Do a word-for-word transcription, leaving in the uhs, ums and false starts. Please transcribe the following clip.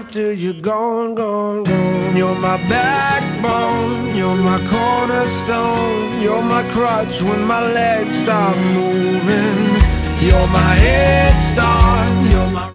after you're gone, gone, gone. You're my backbone, you're my cornerstone. You're my crutch when my legs stop moving. You're my head start, you're my